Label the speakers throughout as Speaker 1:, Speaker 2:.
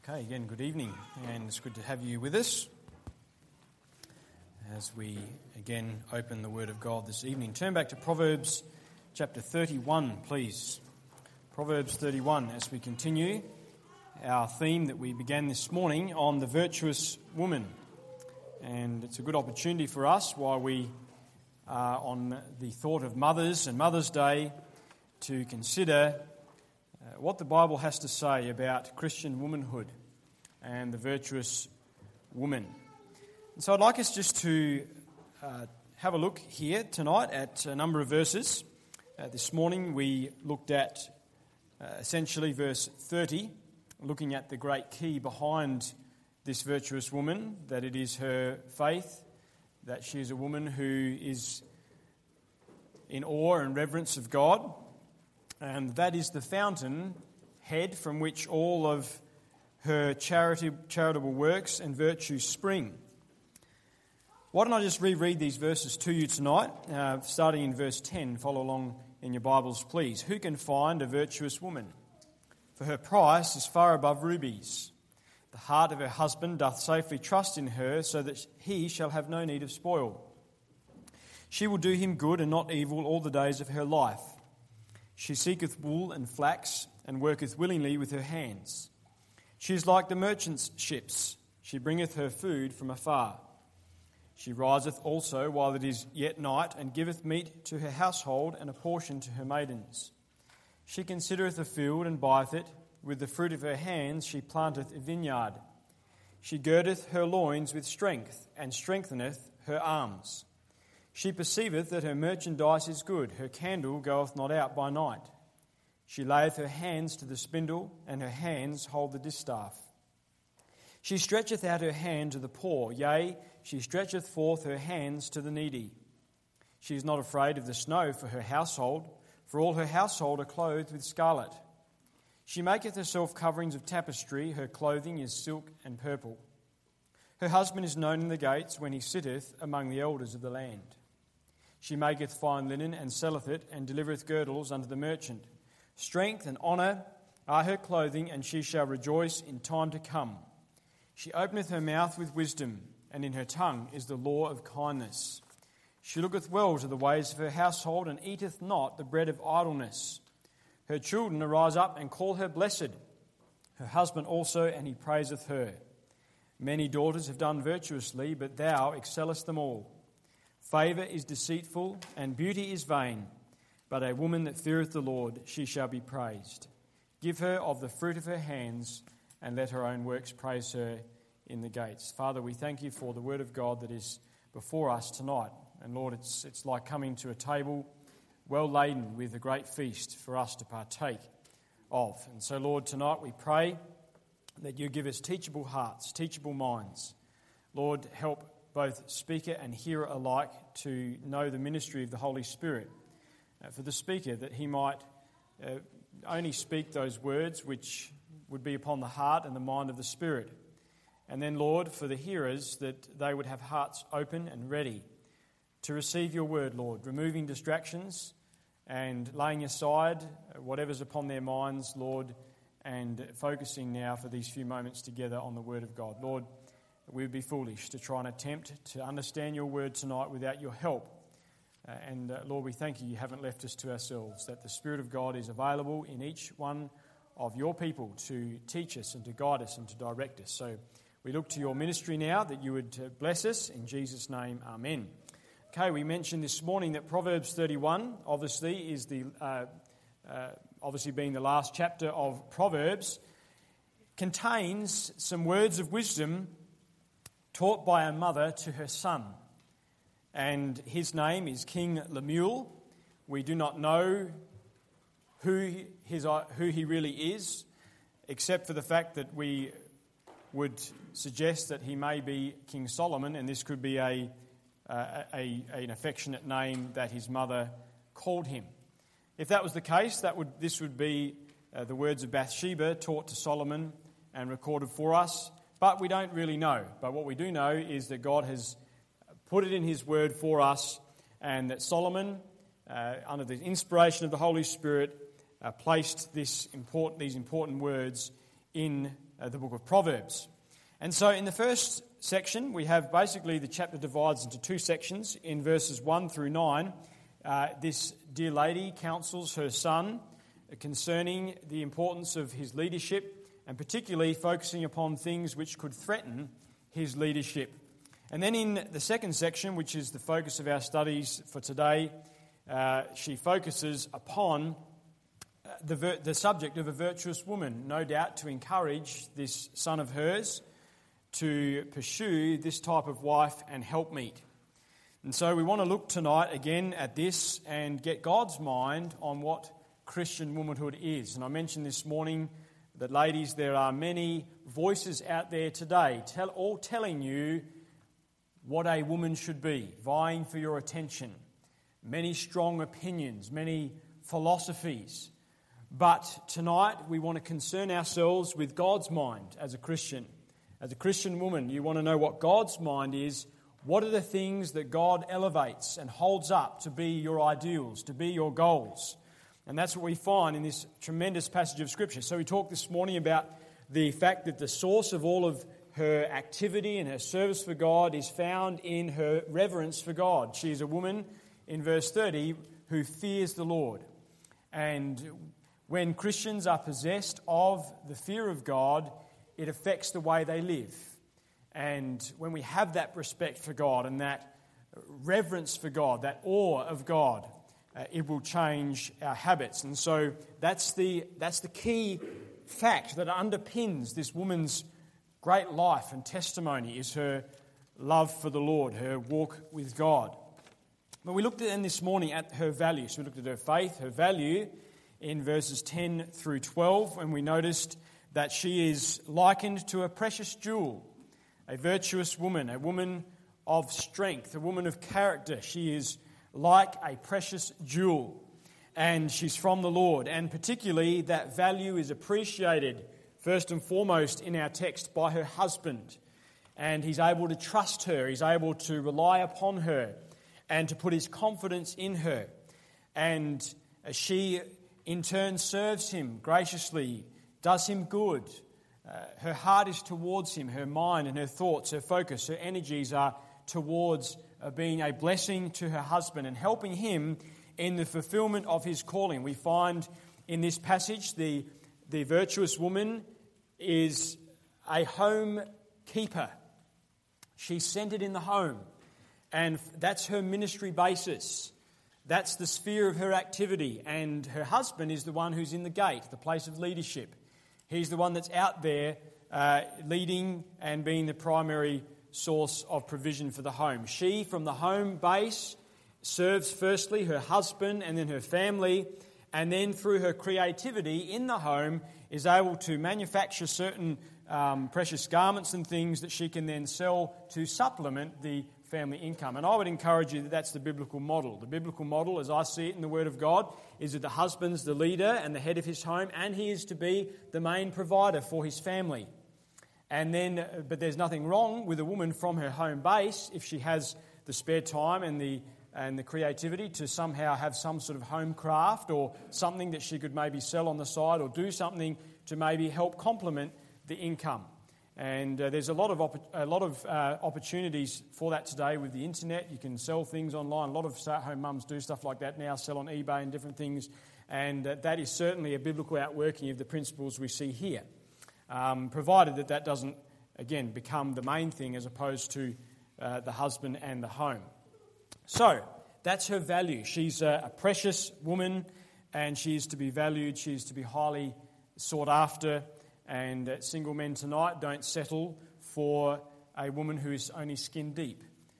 Speaker 1: Okay, again, good evening, and it's good to have you with us as we again open the Word of God this evening. Turn back to Proverbs chapter 31, please. Proverbs 31, as we continue our theme that we began this morning on the virtuous woman. And it's a good opportunity for us while we are on the thought of mothers and Mother's Day to consider what the Bible has to say about Christian womanhood and the virtuous woman. And so I'd like us just to have a look here tonight at a number of verses. This morning we looked at essentially verse 30, looking at the great key behind this virtuous woman, that it is her faith, that she is a woman who is in awe and reverence of God, and that is the fountain head from which all of her charitable works and virtues spring. Why don't I just reread these verses to you tonight, starting in verse 10. Follow along in your Bibles, please. Who can find a virtuous woman? For her price is far above rubies. The heart of her husband doth safely trust in her, so that he shall have no need of spoil. She will do him good and not evil all the days of her life. She seeketh wool and flax, and worketh willingly with her hands. She is like the merchant's ships. She bringeth her food from afar. She riseth also while it is yet night, and giveth meat to her household, and a portion to her maidens. She considereth a field, and buyeth it. With the fruit of her hands she planteth a vineyard. She girdeth her loins with strength, and strengtheneth her arms. She perceiveth that her merchandise is good, her candle goeth not out by night. She layeth her hands to the spindle, and her hands hold the distaff. She stretcheth out her hand to the poor, yea, she stretcheth forth her hands to the needy. She is not afraid of the snow for her household, for all her household are clothed with scarlet. She maketh herself coverings of tapestry, her clothing is silk and purple. Her husband is known in the gates when he sitteth among the elders of the land. She maketh fine linen and selleth it, and delivereth girdles unto the merchant. Strength and honour are her clothing, and she shall rejoice in time to come. She openeth her mouth with wisdom, and in her tongue is the law of kindness. She looketh well to the ways of her household, and eateth not the bread of idleness. Her children arise up and call her blessed, her husband also, and he praiseth her. Many daughters have done virtuously, but thou excellest them all. Favour is deceitful, and beauty is vain, but a woman that feareth the Lord, she shall be praised. Give her of the fruit of her hands, and let her own works praise her in the gates. Father, we thank you for the word of God that is before us tonight. And Lord, it's like coming to a table well laden with a great feast for us to partake of. And so, Lord, tonight we pray that you give us teachable hearts, teachable minds. Lord, help both speaker and hearer alike to know the ministry of the Holy Spirit. For the speaker, that he might only speak those words which would be upon the heart and the mind of the Spirit. And then, Lord, for the hearers, that they would have hearts open and ready to receive your word, Lord, removing distractions and laying aside whatever's upon their minds, Lord, and focusing now for these few moments together on the word of God. Lord, we would be foolish to try and attempt to understand your word tonight without your help. Lord, we thank you haven't left us to ourselves, that the Spirit of God is available in each one of your people to teach us and to guide us and to direct us. So we look to your ministry now, that you would bless us. In Jesus' name, amen. Okay, we mentioned this morning that Proverbs 31, obviously, is obviously being the last chapter of Proverbs, contains some words of wisdom taught by a mother to her son. And his name is King Lemuel. We do not know who he really is, except for the fact that we would suggest that he may be King Solomon, and this could be an affectionate name that his mother called him. If that was the case, this would be the words of Bathsheba taught to Solomon and recorded for us. But we don't really know. But what we do know is that God has put it in his word for us, and that Solomon, under the inspiration of the Holy Spirit, placed these important words in the book of Proverbs. And so in the first section, we have basically the chapter divides into two sections. In verses 1 through 9, this dear lady counsels her son concerning the importance of his leadership, and particularly focusing upon things which could threaten his leadership. And then in the second section, which is the focus of our studies for today, she focuses upon the subject of a virtuous woman, no doubt to encourage this son of hers to pursue this type of wife and helpmeet. And so we want to look tonight again at this and get God's mind on what Christian womanhood is. And I mentioned this morning that, ladies, there are many voices out there today all telling you what a woman should be, vying for your attention. Many strong opinions, many philosophies. But tonight we want to concern ourselves with God's mind as a Christian. As a Christian woman, you want to know what God's mind is. What are the things that God elevates and holds up to be your ideals, to be your goals? And that's what we find in this tremendous passage of Scripture. So we talked this morning about the fact that the source of all of her activity and her service for God is found in her reverence for God. She is a woman, in verse 30, who fears the Lord. And when Christians are possessed of the fear of God, it affects the way they live. And when we have that respect for God and that reverence for God, that awe of God, it will change our habits. And so that's the key fact that underpins this woman's great life and testimony, is her love for the Lord, her walk with God. But we looked at this morning at her value. So we looked at her faith, her value in verses 10 through 12, and we noticed that she is likened to a precious jewel, a virtuous woman, a woman of strength, a woman of character. She is like a precious jewel, and she's from the Lord. And particularly that value is appreciated first and foremost in our text by her husband. And he's able to trust her, he's able to rely upon her and to put his confidence in her. And she in turn serves him graciously, does him good. Her heart is towards him, her mind and her thoughts, her focus, her energies are towards being a blessing to her husband and helping him in the fulfillment of his calling. We find in this passage the virtuous woman is a home keeper. She's centered in the home, and that's her ministry basis. That's the sphere of her activity, and her husband is the one who's in the gate, the place of leadership. He's the one that's out there leading and being the primary source of provision for the home. She, from the home base, serves firstly her husband and then her family, and then through her creativity in the home is able to manufacture certain precious garments and things that she can then sell to supplement the family income. And I would encourage you that that's the biblical model. The biblical model, as I see it in the Word of God, is that the husband's the leader and the head of his home, and he is to be the main provider for his family. And then, but there's nothing wrong with a woman from her home base if she has the spare time and the creativity to somehow have some sort of home craft or something that she could maybe sell on the side or do something to maybe help complement the income. And there's a lot of opportunities for that today with the internet. You can sell things online. A lot of stay-at-home mums do stuff like that now, sell on eBay and different things. And that is certainly a biblical outworking of the principles we see here, provided that doesn't, again, become the main thing as opposed to the husband and the home. So that's her value. She's a precious woman, and she is to be valued. She is to be highly sought after. And single men tonight, don't settle for a woman who is only skin deep.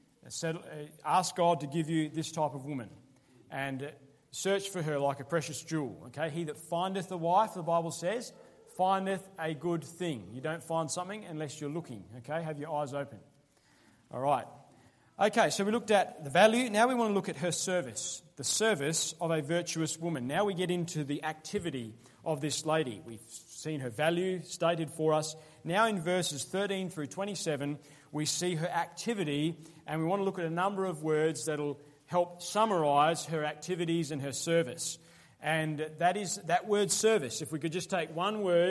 Speaker 1: Ask God to give you this type of woman, and search for her like a precious jewel. Okay, he that findeth a wife, the Bible says, findeth a good thing. You don't find something unless you're looking. Okay, have your eyes open. All right. Okay, so we looked at the value. Now we want to look at her service, the service of a virtuous woman. Now we get into the activity of this lady. We've seen her value stated for us. Now in verses 13 through 27, we see her activity, and we want to look at a number of words that will help summarise her activities and her service. And that is that word service. If we could just take one word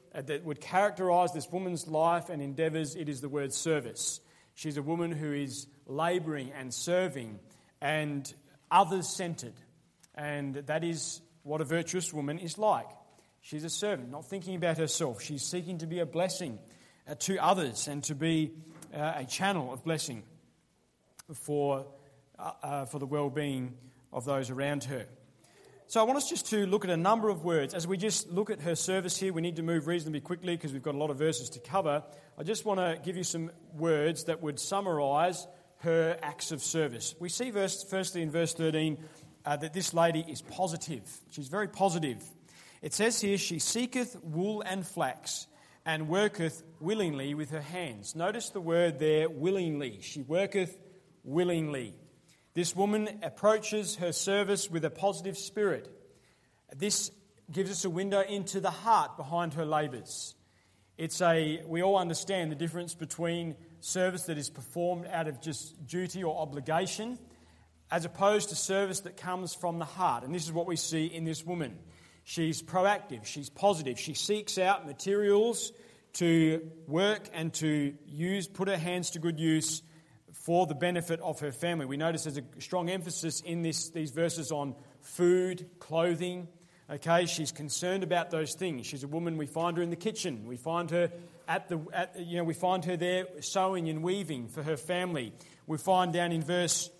Speaker 1: that would characterize this woman's life and endeavours, it is the word service. She's a woman who is labouring and serving and others-centred. And that is what a virtuous woman is like. She's a servant, not thinking about herself. She's seeking to be a blessing to others and to be a channel of blessing for the well-being of those around her. So I want us just to look at a number of words. As we just look at her service here, we need to move reasonably quickly because we've got a lot of verses to cover. I just want to give you some words that would summarise her acts of service. We see firstly in verse 13 that this lady is positive. She's very positive. It says here, she seeketh wool and flax and worketh willingly with her hands. Notice the word there, willingly. She worketh willingly. This woman approaches her service with a positive spirit. This gives us a window into the heart behind her labours. We all understand the difference between service that is performed out of just duty or obligation as opposed to service that comes from the heart. And this is what we see in this woman. She's proactive, she's positive, she seeks out materials to work and to put her hands to good use for the benefit of her family. We notice there's a strong emphasis in these verses on food, clothing. Okay, she's concerned about those things. She's a woman. We find her in the kitchen. We find her we find her there sewing and weaving for her family. We find down in verse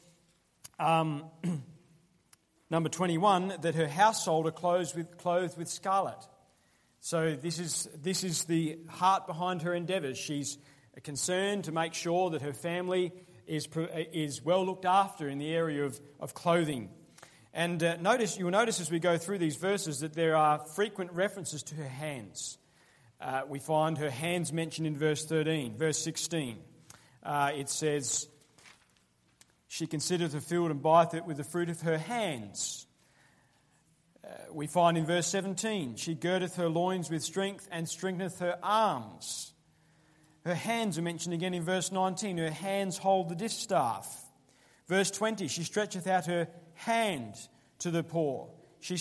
Speaker 1: number 21 that her household are clothed with scarlet. So this is the heart behind her endeavours. She's concerned to make sure that her family is well looked after in the area of clothing. And you will notice as we go through these verses that there are frequent references to her hands. We find her hands mentioned in verse 13. Verse 16, it says, she considereth the field and buyeth it with the fruit of her hands. We find in verse 17, she girdeth her loins with strength and strengtheneth her arms. Her hands are mentioned again in verse 19. Her hands hold the distaff. Verse 20, she stretcheth out her hand to the poor. She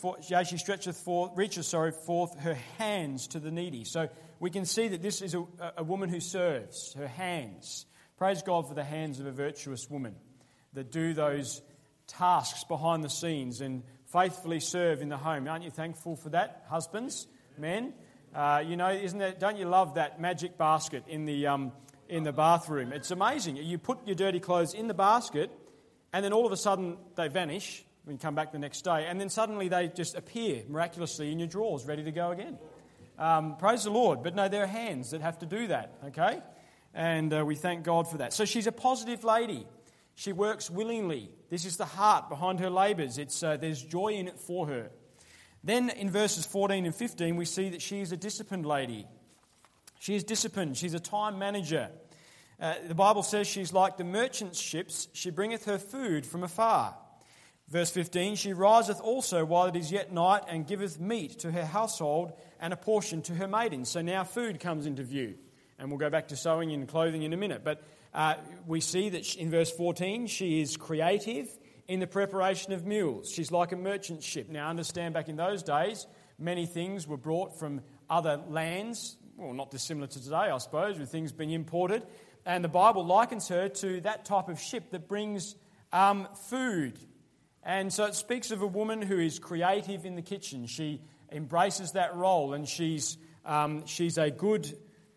Speaker 1: reaches forth her hands to the needy. So we can see that this is a woman who serves, her hands. Praise God for the hands of a virtuous woman that do those tasks behind the scenes and faithfully serve in the home. Aren't you thankful for that, husbands, men? Don't you love that magic basket in the bathroom? It's amazing. You put your dirty clothes in the basket, and then all of a sudden they vanish when you come back the next day, and then suddenly they just appear miraculously in your drawers, ready to go again. Praise the Lord. But no, there are hands that have to do that, okay? And we thank God for that. So she's a positive lady. She works willingly. This is the heart behind her labours. There's joy in it for her. Then in verses 14 and 15, we see that she is a disciplined lady. She is disciplined. She's a time manager. The Bible says she's like the merchant's ships. She bringeth her food from afar. Verse 15, she riseth also while it is yet night and giveth meat to her household and a portion to her maidens. So now food comes into view. And we'll go back to sewing and clothing in a minute. But we see that in verse 14, she is creative in the preparation of meals. She's like a merchant ship. Now understand, back in those days, many things were brought from other lands. Well, not dissimilar to today, I suppose, with things being imported. And the Bible likens her to that type of ship that brings food. And so it speaks of a woman who is creative in the kitchen. She embraces that role, and she's a good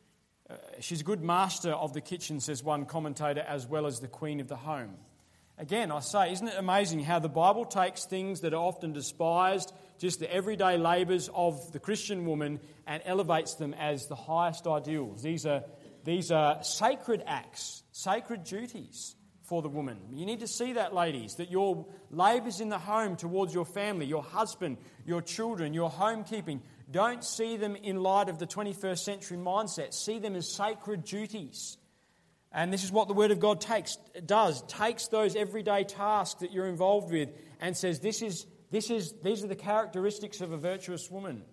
Speaker 1: master of the kitchen, says one commentator, as well as the queen of the home. Again, I say, isn't it amazing how the Bible takes things that are often despised, just the everyday labours of the Christian woman, and elevates them as the highest ideals. These are sacred acts, sacred duties for the woman. You need to see that, ladies, that your labours in the home towards your family, your husband, your children, your homekeeping, don't see them in light of the 21st century mindset. See them as sacred duties. And this is what the Word of God takes those everyday tasks that you're involved with and says, these are the characteristics of a virtuous woman.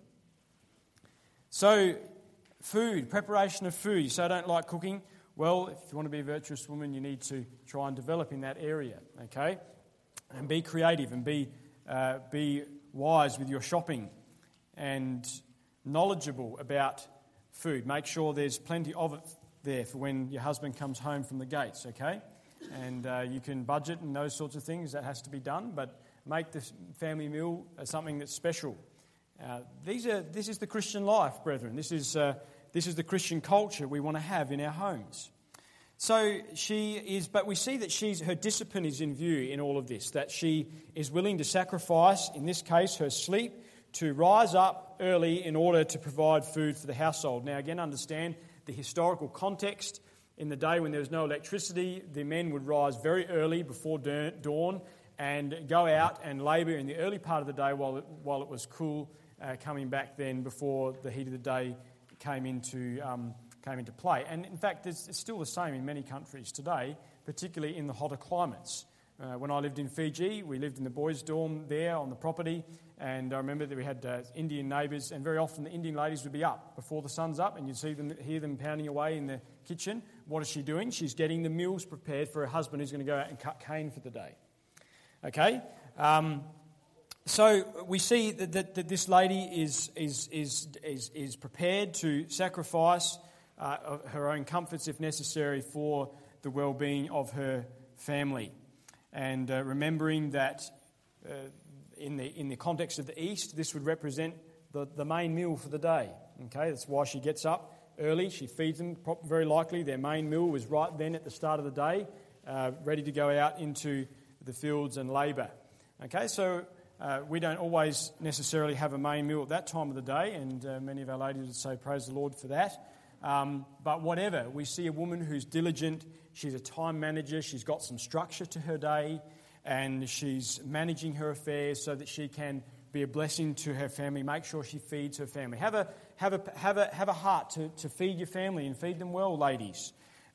Speaker 1: So, food, preparation of food. You say, I don't like cooking. Well, if you want to be a virtuous woman, you need to try and develop in that area, okay? And be creative and be wise with your shopping. And knowledgeable about food. Make sure there's plenty of it there for when your husband comes home from the gates, okay? And you can budget and those sorts of things. That has to be done, but make the family meal something that's special. This is the Christian life, brethren. This is the Christian culture we want to have in our homes. So but we see that her discipline is in view in all of this, that she is willing to sacrifice, in this case, her sleep, to rise up early in order to provide food for the household. Now, again, understand the historical context. In the day when there was no electricity, the men would rise very early before dawn and go out and labour in the early part of the day while it was cool, coming back then before the heat of the day came into play. And in fact, it's still the same in many countries today, particularly in the hotter climates. When I lived in Fiji, we lived in the boys' dorm there on the property, and I remember that we had Indian neighbours, and very often the Indian ladies would be up before the sun's up, and you'd hear them pounding away in the kitchen. What is she doing? She's getting the meals prepared for her husband who's going to go out and cut cane for the day. Okay? So we see that this lady is prepared to sacrifice her own comforts, if necessary, for the well-being of her family. And remembering that in the context of the East, this would represent the main meal for the day. Okay, that's why she gets up early. She feeds them. Very likely, their main meal was right then at the start of the day, ready to go out into the fields and labour. Okay, so we don't always necessarily have a main meal at that time of the day, and many of our ladies would say, praise the Lord for that. But whatever, we see a woman who's diligent, she's a time manager, she's got some structure to her day, and she's managing her affairs so that she can be a blessing to her family, make sure she feeds her family. Have a heart to feed your family and feed them well, ladies.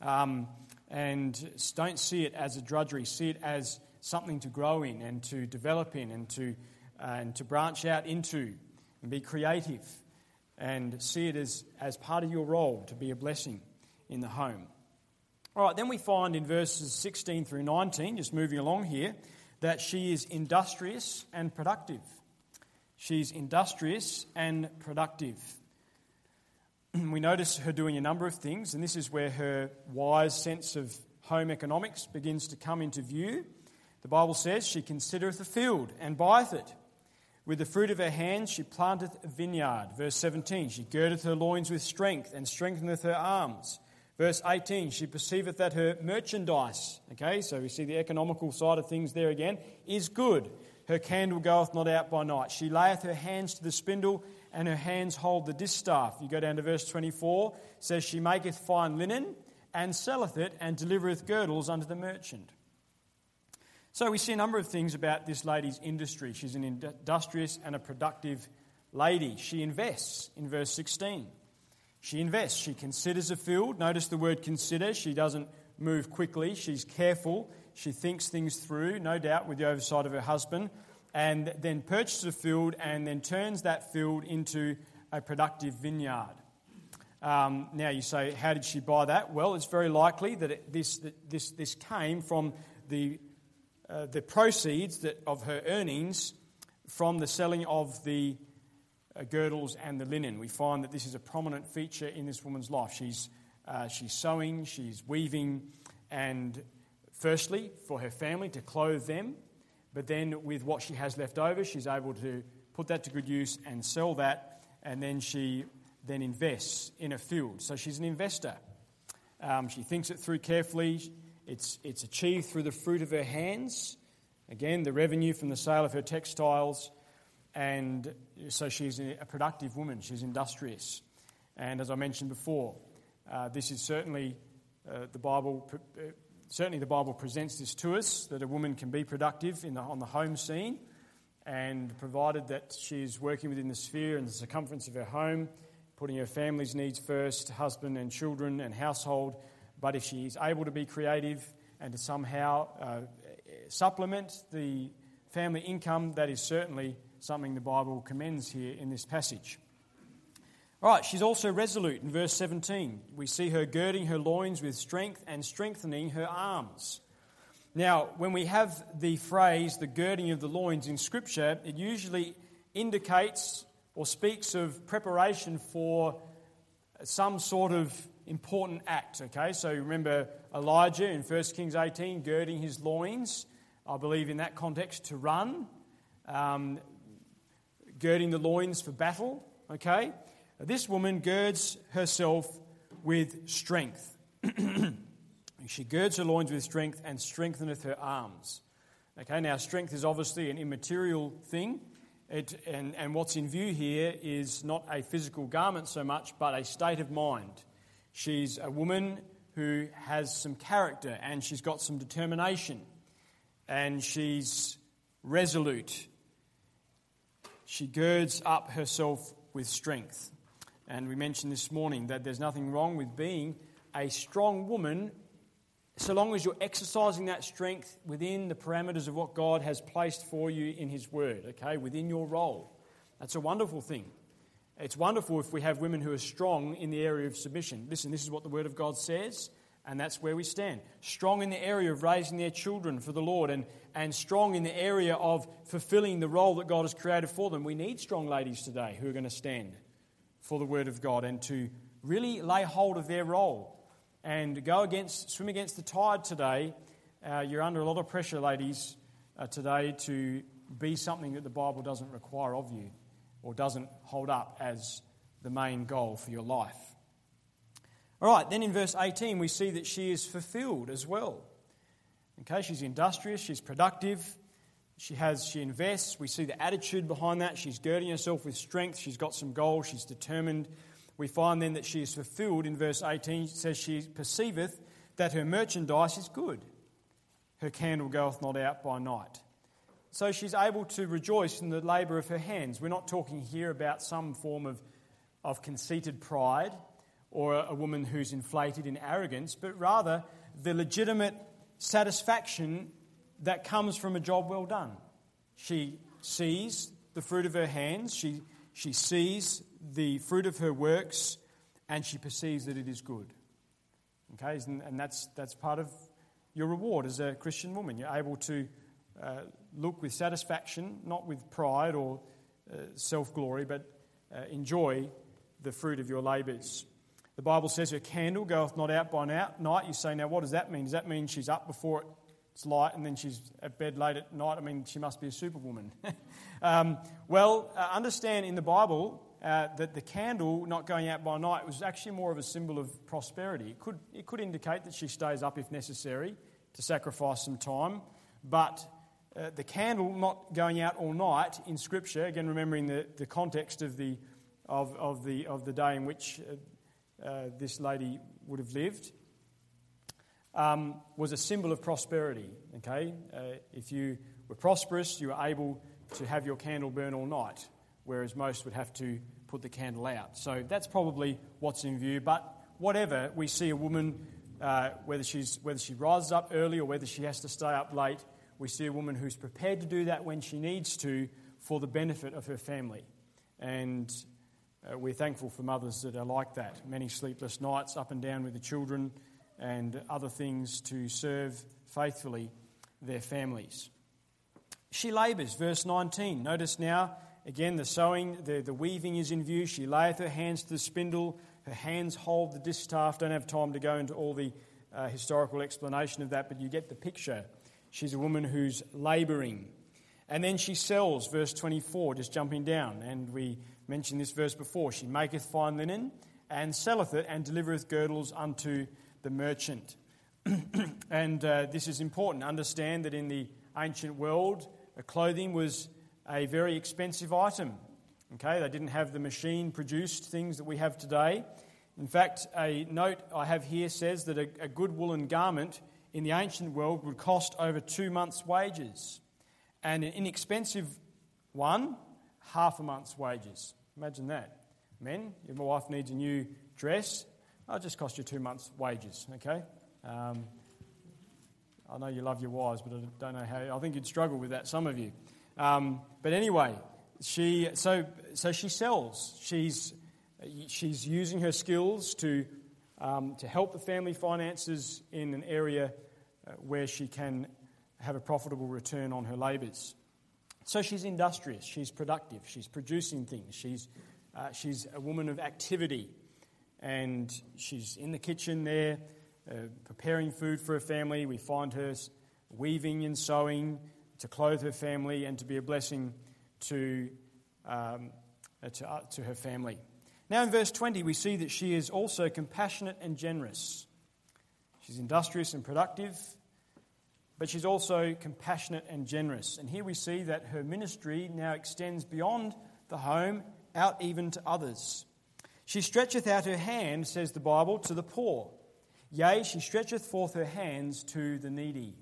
Speaker 1: And don't see it as a drudgery, see it as something to grow in and to develop in and to branch out into and be creative. And see it as part of your role to be a blessing in the home. All right, then we find in verses 16 through 19, just moving along here, that she is industrious and productive. She's industrious and productive. We notice her doing a number of things, and this is where her wise sense of home economics begins to come into view. The Bible says, she considereth a field and buyeth it. With the fruit of her hands she planteth a vineyard. Verse 17, she girdeth her loins with strength and strengtheneth her arms. Verse 18, she perceiveth that her merchandise, okay, so we see the economical side of things there again, is good. Her candle goeth not out by night. She layeth her hands to the spindle, and her hands hold the distaff. You go down to verse 24, says she maketh fine linen, and selleth it, and delivereth girdles unto the merchant. So we see a number of things about this lady's industry. She's an industrious and a productive lady. She invests in verse 16. She invests. She considers a field. Notice the word consider. She doesn't move quickly. She's careful. She thinks things through, no doubt with the oversight of her husband, and then purchases a field and then turns that field into a productive vineyard. Now you say, how did she buy that? Well, it's very likely that this came from the proceeds of her earnings from the selling of the girdles and the linen. We find that this is a prominent feature in this woman's life. She's sewing, she's weaving, and firstly for her family to clothe them, but then with what she has left over, she's able to put that to good use and sell that, and then she invests in a field. So she's an investor. She thinks it through carefully. It's achieved through the fruit of her hands. Again, the revenue from the sale of her textiles. And so she's a productive woman. She's industrious. And as I mentioned before, this is certainly the Bible. Certainly the Bible presents this to us, that a woman can be productive on the home scene, and provided that she's working within the sphere and the circumference of her home, putting her family's needs first, husband and children and household. But if she is able to be creative and to somehow supplement the family income, that is certainly something the Bible commends here in this passage. All right, she's also resolute in verse 17. We see her girding her loins with strength and strengthening her arms. Now, when we have the phrase, the girding of the loins in Scripture, it usually indicates or speaks of preparation for some sort of important act. Okay, so remember Elijah in 1 Kings 18 girding his loins, I believe in that context, to run, girding the loins for battle. Okay, this woman girds herself with strength. She girds her loins with strength and strengtheneth her arms. Okay, now strength is obviously an immaterial thing. And what's in view here is not a physical garment so much, but a state of mind. She's a woman who has some character and she's got some determination and she's resolute. She girds up herself with strength. And we mentioned this morning that there's nothing wrong with being a strong woman so long as you're exercising that strength within the parameters of what God has placed for you in His Word, okay, within your role. That's a wonderful thing. It's wonderful if we have women who are strong in the area of submission. Listen, this is what the Word of God says, and that's where we stand. Strong in the area of raising their children for the Lord, and strong in the area of fulfilling the role that God has created for them. We need strong ladies today who are going to stand for the Word of God and to really lay hold of their role. And swim against the tide today. You're under a lot of pressure, ladies, today to be something that the Bible doesn't require of you or doesn't hold up as the main goal for your life. All right, then in verse 18 we see that she is fulfilled as well. Okay, she's industrious, she's productive, she invests. We see the attitude behind that. She's girding herself with strength, she's got some goals, she's determined. We find then that she is fulfilled in verse 18. It says, she perceiveth that her merchandise is good. Her candle goeth not out by night. So she's able to rejoice in the labour of her hands. We're not talking here about some form of conceited pride or a woman who's inflated in arrogance, but rather the legitimate satisfaction that comes from a job well done. She sees the fruit of her hands. She sees the fruit of her works, and she perceives that it is good. Okay, and that's part of your reward as a Christian woman. You're able to look with satisfaction, not with pride or self-glory, but enjoy the fruit of your labours. The Bible says her candle goeth not out by night. You say, now what does that mean? Does that mean she's up before it's light and then she's at bed late at night? I mean, she must be a superwoman. Understand in the Bible that the candle not going out by night was actually more of a symbol of prosperity. It could indicate that she stays up if necessary to sacrifice some time, but the candle not going out all night in Scripture, again remembering the context of the day in which this lady would have lived, was a symbol of prosperity. Okay, if you were prosperous, you were able to have your candle burn all night, whereas most would have to put the candle out. So that's probably what's in view. But whatever, we see a woman, whether she rises up early or whether she has to stay up late, we see a woman who's prepared to do that when she needs to for the benefit of her family. And we're thankful for mothers that are like that. Many sleepless nights up and down with the children and other things to serve faithfully their families. She labours, verse 19. Notice now, again, the sewing, the weaving is in view. She layeth her hands to the spindle, her hands hold the distaff. Don't have time to go into all the historical explanation of that, but you get the picture. She's a woman who's labouring. And then she sells, verse 24, just jumping down. And we mentioned this verse before. She maketh fine linen and selleth it and delivereth girdles unto the merchant. And this is important. Understand that in the ancient world, clothing was a very expensive item. Okay, they didn't have the machine-produced things that we have today. In fact, a note I have here says that a good woolen garment in the ancient world would cost over 2 months' wages. And an inexpensive one, half a month's wages. Imagine that. Men, if my wife needs a new dress, it'll just cost you 2 months' wages, okay? I know you love your wives, but I don't know how. I think you'd struggle with that, some of you. But anyway, she sells. She's using her skills to help the family finances in an area where she can have a profitable return on her labours. So she's industrious, she's productive, she's producing things, she's a woman of activity, and she's in the kitchen there preparing food for her family. We find her weaving and sewing to clothe her family and to be a blessing to her family. Now in verse 20 we see that she is also compassionate and generous. She's industrious and productive, but she's also compassionate and generous. And here we see that her ministry now extends beyond the home, out even to others. She stretcheth out her hand, says the Bible, to the poor. Yea, she stretcheth forth her hands to the needy.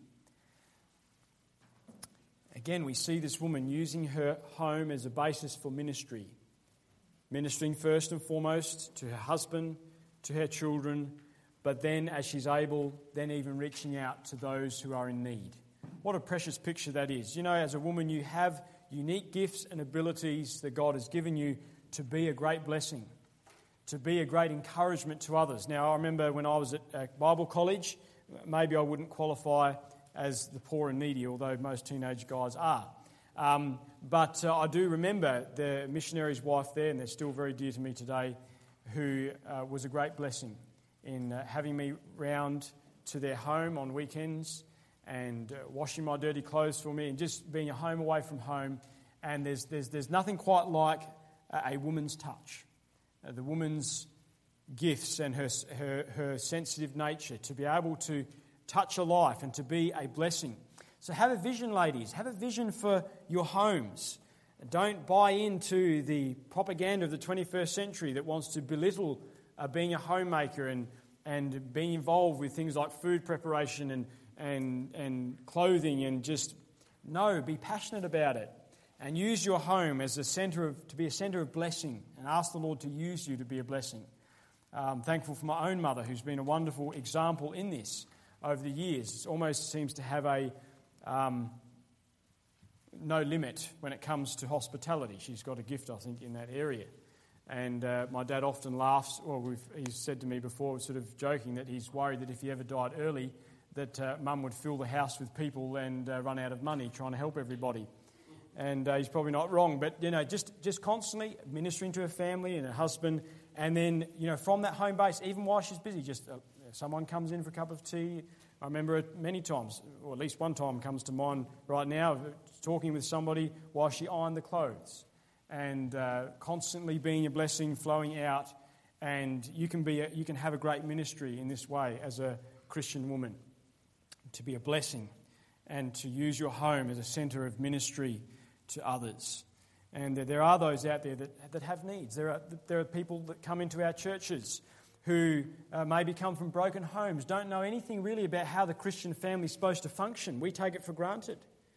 Speaker 1: Again, we see this woman using her home as a basis for ministry. Ministering first and foremost to her husband, to her children, but then as she's able, then even reaching out to those who are in need. What a precious picture that is. You know, as a woman, you have unique gifts and abilities that God has given you to be a great blessing, to be a great encouragement to others. Now, I remember when I was at Bible college, maybe I wouldn't qualify as the poor and needy, although most teenage guys are. But I do remember the missionary's wife there, and they're still very dear to me today, who was a great blessing in having me round to their home on weekends and washing my dirty clothes for me and just being a home away from home. And there's nothing quite like a woman's touch, the woman's gifts and her sensitive nature to be able to touch a life and to be a blessing. So have a vision, ladies. Have a vision for your homes. Don't buy into the propaganda of the 21st century that wants to belittle being a homemaker and being involved with things like food preparation and clothing and just, no, be passionate about it. And use your home as to be a centre of blessing and ask the Lord to use you to be a blessing. I'm thankful for my own mother, who's been a wonderful example in this over the years. It almost seems to have a no limit when it comes to hospitality. She's got a gift, I think, in that area. And my dad often laughs, or he's said to me before, sort of joking, that he's worried that if he ever died early, that Mum would fill the house with people and run out of money trying to help everybody. And he's probably not wrong, but, you know, just constantly ministering to her family and her husband. And then, you know, from that home base, even while she's busy, just someone comes in for a cup of tea. I remember it many times, or at least one time comes to mind right now, talking with somebody while she ironed the clothes. And constantly being a blessing, flowing out. And you can have a great ministry in this way as a Christian woman, to be a blessing and to use your home as a centre of ministry to others. And there are those out there that have needs. There are people that come into our churches who maybe come from broken homes, don't know anything really about how the Christian family is supposed to function. We take it for granted.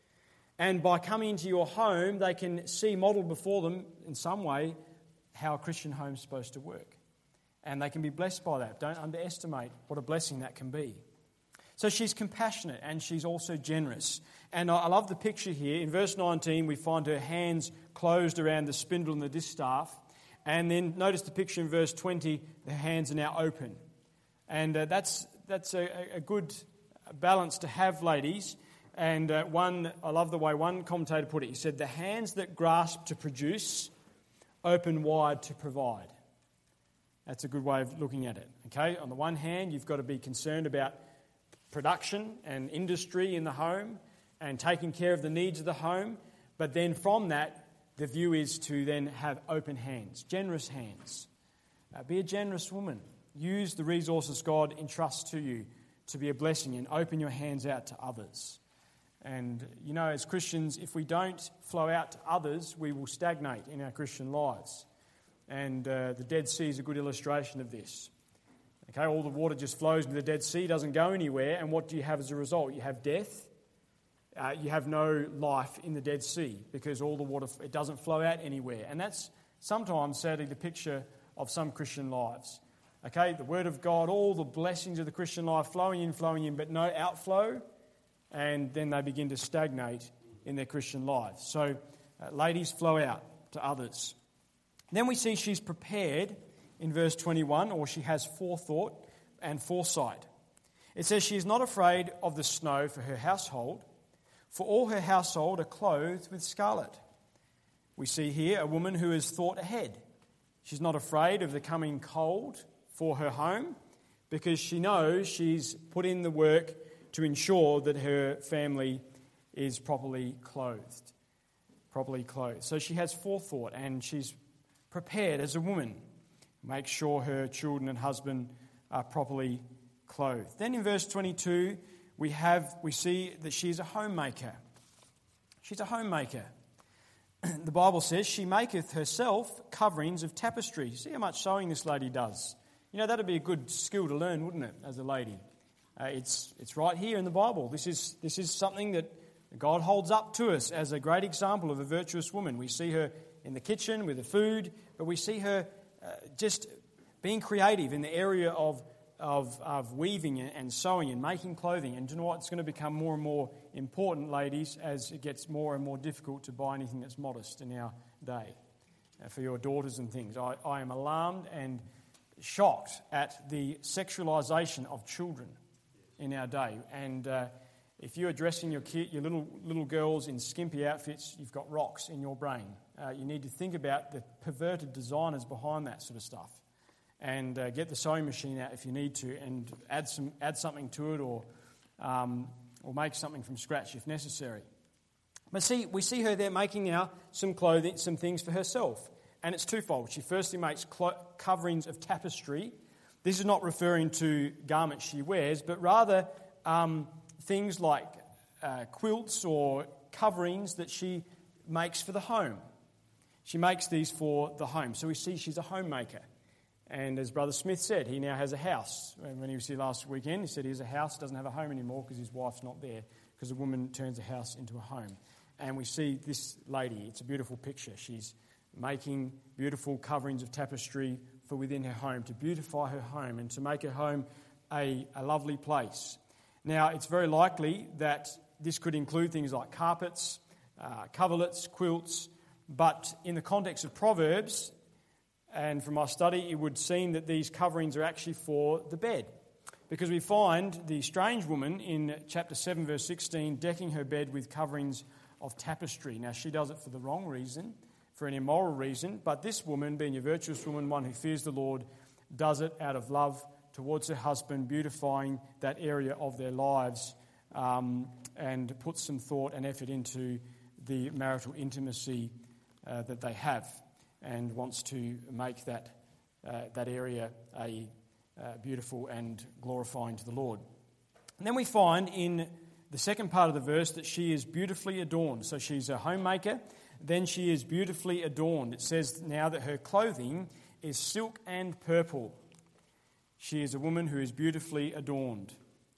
Speaker 1: And by coming into your home, they can see modelled before them in some way how a Christian home is supposed to work. And they can be blessed by that. Don't underestimate what a blessing that can be. So she's compassionate and she's also generous. And I love the picture here. In verse 19, we find her hands closed around the spindle and the distaff. And then notice the picture in verse 20, the hands are now open. And that's a good balance to have, ladies. And I love the way one commentator put it. He said, the hands that grasp to produce, open wide to provide. That's a good way of looking at it. Okay, on the one hand, you've got to be concerned about production and industry in the home and taking care of the needs of the home. But then from that, the view is to then have open hands, generous hands. Be a generous woman. Use the resources God entrusts to you to be a blessing and open your hands out to others. And, you know, as Christians, if we don't flow out to others, we will stagnate in our Christian lives. And the Dead Sea is a good illustration of this. Okay, all the water just flows into the Dead Sea, doesn't go anywhere, and what do you have as a result? You have death. You have no life in the Dead Sea because all the water, it doesn't flow out anywhere. And that's sometimes, sadly, the picture of some Christian lives. Okay, the Word of God, all the blessings of the Christian life flowing in, but no outflow. And then they begin to stagnate in their Christian lives. So, ladies, flow out to others. Then we see she's prepared in verse 21, or she has forethought and foresight. It says she is not afraid of the snow for her household, for all her household are clothed with scarlet. We see here a woman who has thought ahead. She's not afraid of the coming cold for her home because she knows she's put in the work to ensure that her family is properly clothed. So she has forethought and she's prepared as a woman. Make sure her children and husband are properly clothed. Then in verse 22, we see that she's a homemaker. She's a homemaker. The Bible says she maketh herself coverings of tapestry. See how much sewing this lady does. You know, that'd be a good skill to learn, wouldn't it, as a lady? It's right here in the Bible. This is something that God holds up to us as a great example of a virtuous woman. We see her in the kitchen with the food, but we see her just being creative in the area of weaving and sewing and making clothing. And do you know what? It's going to become more and more important, ladies, as it gets more and more difficult to buy anything that's modest in our day for your daughters and things. I am alarmed and shocked at the sexualisation of children in our day. And if you're dressing your little girls in skimpy outfits, you've got rocks in your brain. You need to think about the perverted designers behind that sort of stuff. And get the sewing machine out if you need to, and add something to it, or make something from scratch if necessary. But see, we see her there making now some clothing, some things for herself, and it's twofold. She firstly makes coverings of tapestry. This is not referring to garments she wears, but rather things like quilts or coverings that she makes for the home. She makes these for the home. So we see she's a homemaker. And as Brother Smith said, he now has a house. When he was here last weekend, he said he has a house, doesn't have a home anymore because his wife's not there, because a woman turns a house into a home. And we see this lady, it's a beautiful picture. She's making beautiful coverings of tapestry for within her home, to beautify her home and to make her home a lovely place. Now, it's very likely that this could include things like carpets, coverlets, quilts, but in the context of Proverbs, and from our study, it would seem that these coverings are actually for the bed, because we find the strange woman in chapter 7, verse 16, decking her bed with coverings of tapestry. Now, she does it for the wrong reason, for an immoral reason, but this woman, being a virtuous woman, one who fears the Lord, does it out of love towards her husband, beautifying that area of their lives, and puts some thought and effort into the marital intimacy that they have, and wants to make that area a beautiful and glorifying to the Lord. And then we find in the second part of the verse that she is beautifully adorned. So she's a homemaker, then she is beautifully adorned. It says now that her clothing is silk and purple. She is a woman who is beautifully adorned.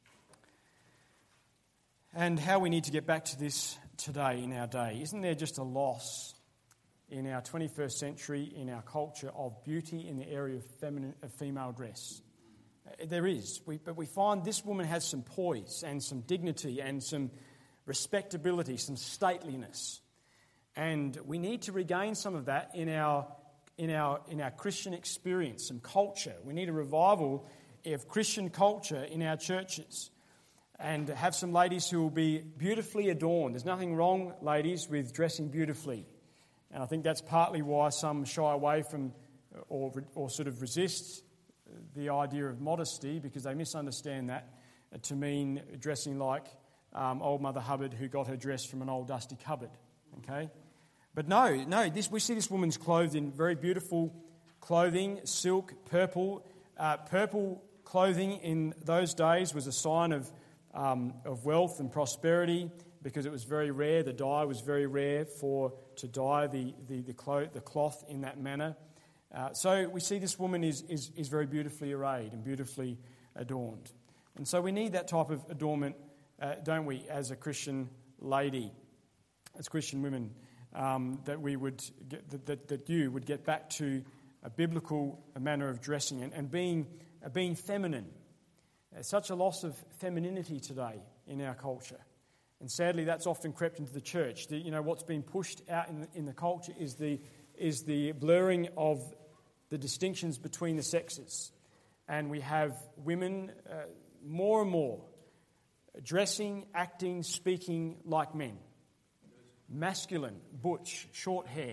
Speaker 1: And how we need to get back to this today in our day. Isn't there just a loss in our 21st century, in our culture, of beauty in the area of female dress? There is. But we find this woman has some poise and some dignity and some respectability, some stateliness. And we need to regain some of that in our Christian experience, some culture. We need a revival of Christian culture in our churches, and have some ladies who will be beautifully adorned. There's nothing wrong, ladies, with dressing beautifully. And I think that's partly why some shy away from or sort of resist the idea of modesty, because they misunderstand that to mean dressing like old Mother Hubbard, who got her dress from an old dusty cupboard. Okay? But no, we see this woman's clothed in very beautiful clothing, silk, purple. Purple clothing in those days was a sign of wealth and prosperity, because it was very rare. The dye was very rare to dye the cloth in that manner. So we see this woman is very beautifully arrayed and beautifully adorned. And so we need that type of adornment, don't we, as a Christian lady, as Christian women, that we would that you would get back to a biblical manner of dressing and being feminine. There's such a loss of femininity today in our culture. And sadly, that's often crept into the church. What's been pushed out in the culture is the blurring of the distinctions between the sexes. And we have women more and more dressing, acting, speaking like men. Masculine, butch, short hair,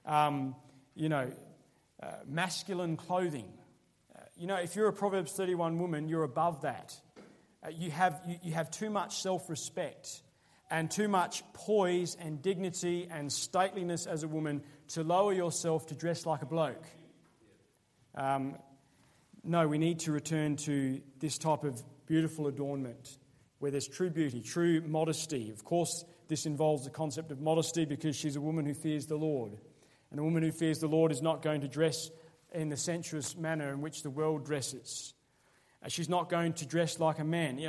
Speaker 1: masculine clothing. If you're a Proverbs 31 woman, you're above that. You have too much self-respect and too much poise and dignity and stateliness as a woman to lower yourself to dress like a bloke. No, we need to return to this type of beautiful adornment where there's true beauty, true modesty. Of course, this involves the concept of modesty because she's a woman who fears the Lord. And a woman who fears the Lord is not going to dress in the sensuous manner in which the world dresses. She's not going to dress like a man.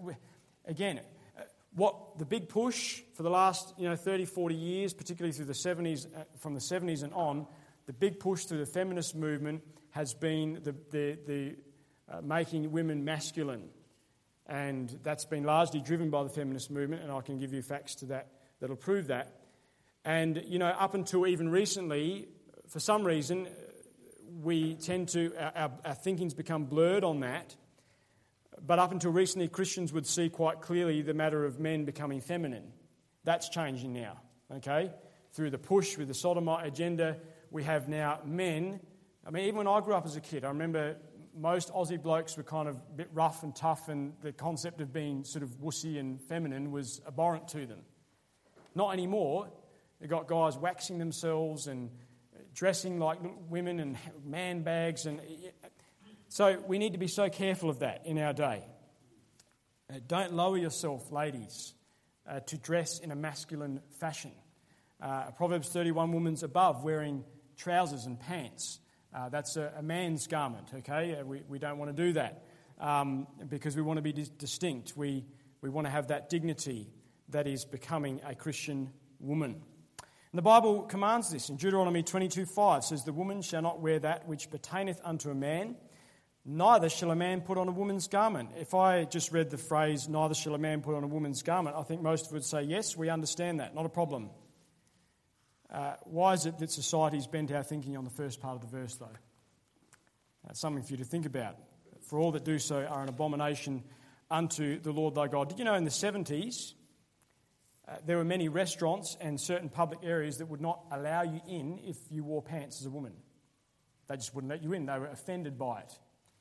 Speaker 1: What the big push for the last 30, 40 years, particularly through the 70s, from the 70s and on, the big push through the feminist movement has been the making women masculine. And that's been largely driven by the feminist movement, and I can give you facts to that that'll prove that. And, up until even recently, for some reason, we tend to, our thinking's become blurred on that. But up until recently, Christians would see quite clearly the matter of men becoming feminine. That's changing now, okay? Through the push with the sodomite agenda, we have now men. I mean, even when I grew up as a kid, I remember most Aussie blokes were kind of a bit rough and tough, and the concept of being sort of wussy and feminine was abhorrent to them. Not anymore. They've got guys waxing themselves and dressing like women and man bags. And so we need to be so careful of that in our day. Don't lower yourself, ladies, to dress in a masculine fashion. Proverbs 31 woman's above wearing trousers and pants. That's a man's garment, okay? We don't want to do that because we want to be distinct. We want to have that dignity that is becoming a Christian woman. And the Bible commands this. In Deuteronomy 22:5 says, "The woman shall not wear that which pertaineth unto a man, neither shall a man put on a woman's garment." If I just read the phrase, "neither shall a man put on a woman's garment," I think most would say, yes, we understand that, not a problem. Why is it that society's bent our thinking on the first part of the verse, though? That's something for you to think about. "For all that do so are an abomination unto the Lord thy God." Did you know in the 70s, there were many restaurants and certain public areas that would not allow you in if you wore pants as a woman? They just wouldn't let you in. They were offended by it.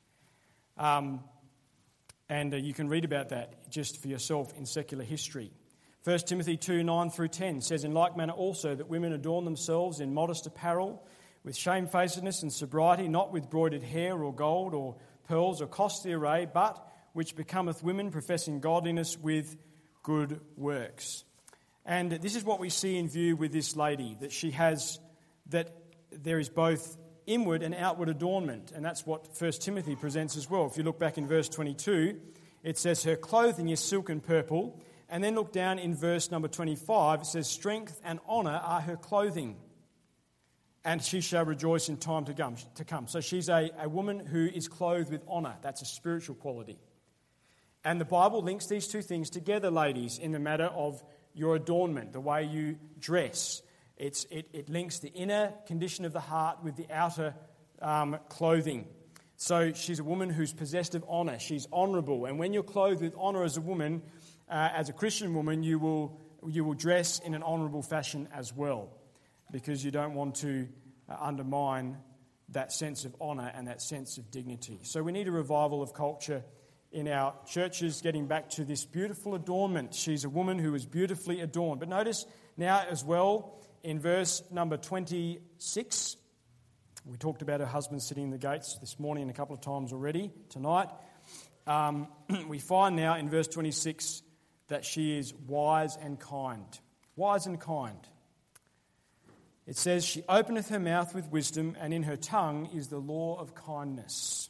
Speaker 1: And you can read about that just for yourself in secular history. 1 Timothy 2:9-10 says, "In like manner also that women adorn themselves in modest apparel, with shamefacedness and sobriety, not with broidered hair or gold or pearls or costly array, but which becometh women professing godliness with good works." And this is what we see in view with this lady, that there is both inward and outward adornment, and that's what 1 Timothy presents as well. If you look back in verse 22, it says, "Her clothing is silk and purple," and then look down in verse number 25, it says, "Strength and honour are her clothing, and she shall rejoice in time to come." So she's a woman who is clothed with honour. That's a spiritual quality. And the Bible links these two things together, ladies, in the matter of your adornment, the way you dress. It links the inner condition of the heart with the outer clothing. So she's a woman who's possessed of honour. She's honourable. And when you're clothed with honour as a woman, as a Christian woman, you will dress in an honourable fashion as well, because you don't want to undermine that sense of honour and that sense of dignity. So we need a revival of culture in our churches, getting back to this beautiful adornment. She's a woman who is beautifully adorned. But notice now as well, in verse number 26, we talked about her husband sitting in the gates this morning and a couple of times already tonight. We find now in verse 26 that she is wise and kind. Wise and kind. It says, "She openeth her mouth with wisdom, and in her tongue is the law of kindness."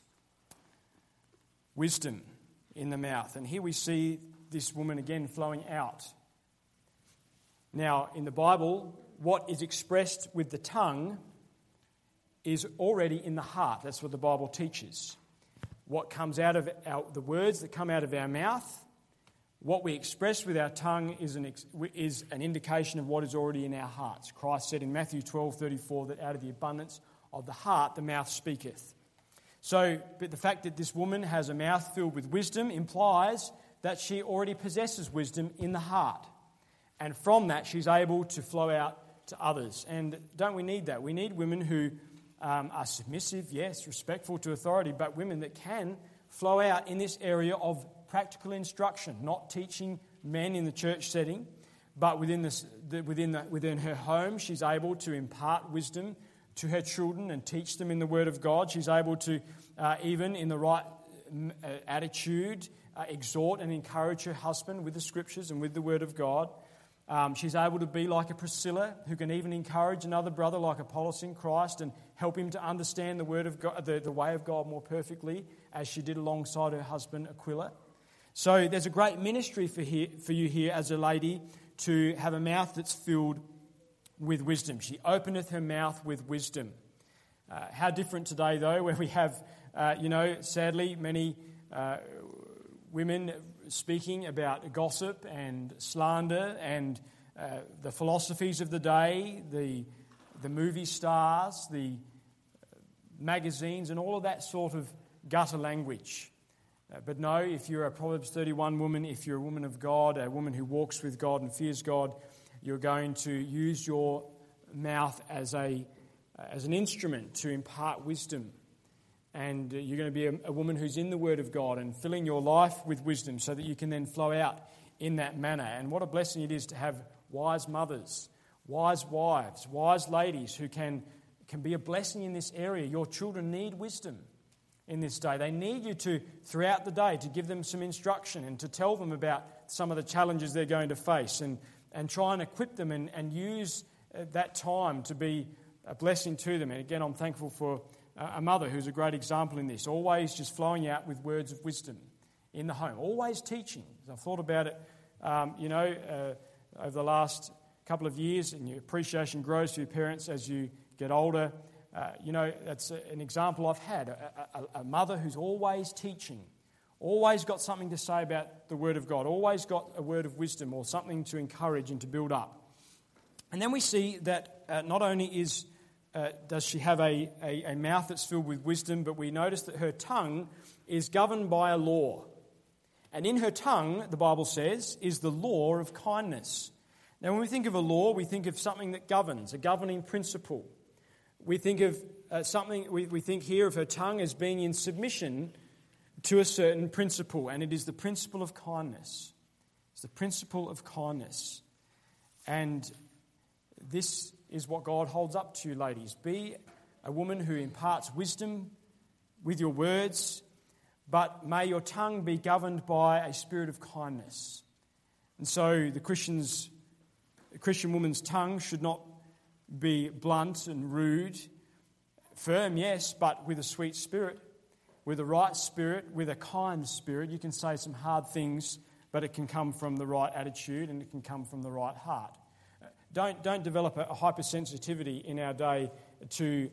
Speaker 1: Wisdom in the mouth. And here we see this woman again flowing out. Now, in the Bible, what is expressed with the tongue is already in the heart. That's what the Bible teaches. What comes out of the words that come out of our mouth, what we express with our tongue is an indication of what is already in our hearts. Christ said in Matthew 12:34 that out of the abundance of the heart the mouth speaketh. So, but the fact that this woman has a mouth filled with wisdom implies that she already possesses wisdom in the heart. And from that, she's able to flow out to others. And don't we need that? We need women who are submissive, yes, respectful to authority, but women that can flow out in this area of practical instruction, not teaching men in the church setting, but within her home, she's able to impart wisdom to her children and teach them in the Word of God. She's able to, even in the right attitude, exhort and encourage her husband with the Scriptures and with the Word of God. She's able to be like a Priscilla, who can even encourage another brother like Apollos in Christ and help him to understand the Word of God, the way of God more perfectly, as she did alongside her husband Aquila. So there's a great ministry for you here as a lady to have a mouth that's filled with wisdom. She openeth her mouth with wisdom. How different today, though, where we have, sadly, many women speaking about gossip and slander and the philosophies of the day, the movie stars, the magazines, and all of that sort of gutter language. But no, if you're a Proverbs 31 woman, if you're a woman of God, a woman who walks with God and fears God, you're going to use your mouth as an instrument to impart wisdom. And you're going to be a woman who's in the Word of God and filling your life with wisdom so that you can then flow out in that manner. And what a blessing it is to have wise mothers, wise wives, wise ladies who can be a blessing in this area. Your children need wisdom in this day. They need you to, throughout the day, to give them some instruction and to tell them about some of the challenges they're going to face and try and equip them and use that time to be a blessing to them. And again, I'm thankful for a mother who's a great example in this, always just flowing out with words of wisdom in the home, always teaching. I've thought about it, over the last couple of years, and your appreciation grows for your parents as you get older. That's an example I've had, a mother who's always teaching, always got something to say about the Word of God, always got a word of wisdom or something to encourage and to build up. And then we see that not only does she have a mouth that's filled with wisdom, but we notice that her tongue is governed by a law. And in her tongue, the Bible says, is the law of kindness. Now, when we think of a law, we think of something that governs, a governing principle. We think of we think here of her tongue as being in submission to a certain principle, and it is the principle of kindness. It's the principle of kindness. And this is what God holds up to you, ladies. Be a woman who imparts wisdom with your words, but may your tongue be governed by a spirit of kindness. And so the Christian woman's tongue should not be blunt and rude, firm, yes, but with a sweet spirit, with a right spirit, with a kind spirit. You can say some hard things, but it can come from the right attitude and it can come from the right heart. Don't develop a hypersensitivity in our day to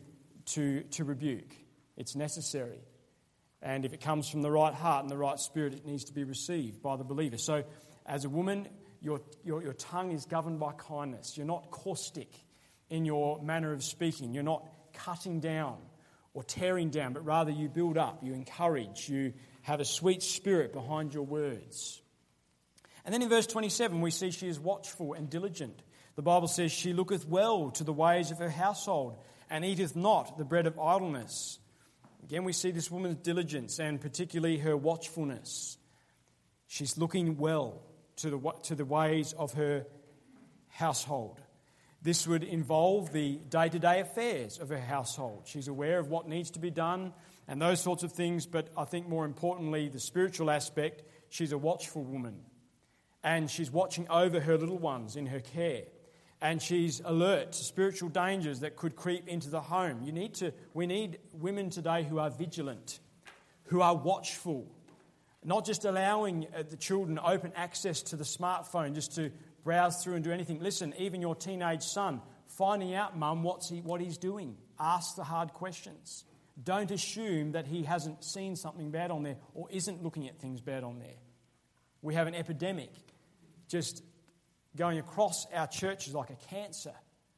Speaker 1: rebuke. It's necessary. And if it comes from the right heart and the right spirit, it needs to be received by the believer. So as a woman, your tongue is governed by kindness. You're not caustic in your manner of speaking. You're not cutting down or tearing down, but rather you build up, you encourage, you have a sweet spirit behind your words. And then in verse 27, we see she is watchful and diligent. The Bible says she looketh well to the ways of her household and eateth not the bread of idleness. Again, we see this woman's diligence and particularly her watchfulness. She's looking well to the ways of her household. This would involve the day-to-day affairs of her household. She's aware of what needs to be done and those sorts of things, but I think more importantly, the spiritual aspect, she's a watchful woman. And she's watching over her little ones in her care. And she's alert to spiritual dangers that could creep into the home. We need women today who are vigilant, who are watchful, not just allowing the children open access to the smartphone just to browse through and do anything. Listen, even your teenage son, finding out, Mum, what he's doing. Ask the hard questions. Don't assume that he hasn't seen something bad on there or isn't looking at things bad on there. We have an epidemic just going across our churches like a cancer.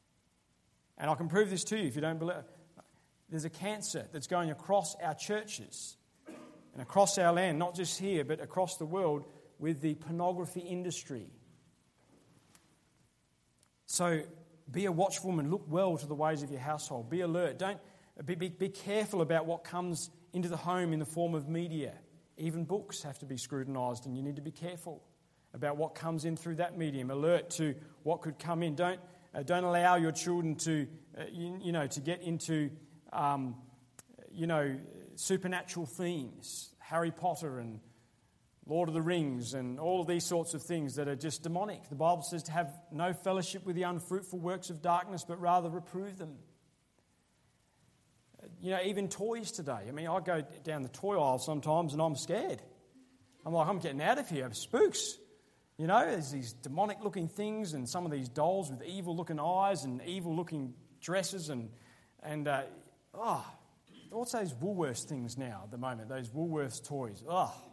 Speaker 1: And I can prove this to you if you don't believe. There's a cancer that's going across our churches and across our land, not just here, but across the world, with the pornography industry. So be a watchful woman. Look well to the ways of your household. Be alert. Don't be careful about what comes into the home in the form of media. Even books have to be scrutinised, and you need to be careful about what comes in through that medium. Alert to what could come in. Don't allow your children to to get into supernatural themes, Harry Potter and Lord of the Rings and all of these sorts of things that are just demonic. The Bible says to have no fellowship with the unfruitful works of darkness, but rather reprove them. Even toys today. I mean, I go down the toy aisle sometimes and I'm scared. I'm like, I'm getting out of here. Spooks. There's these demonic-looking things and some of these dolls with evil-looking eyes and evil-looking dresses and what's those Woolworths things now at the moment? Those Woolworths toys.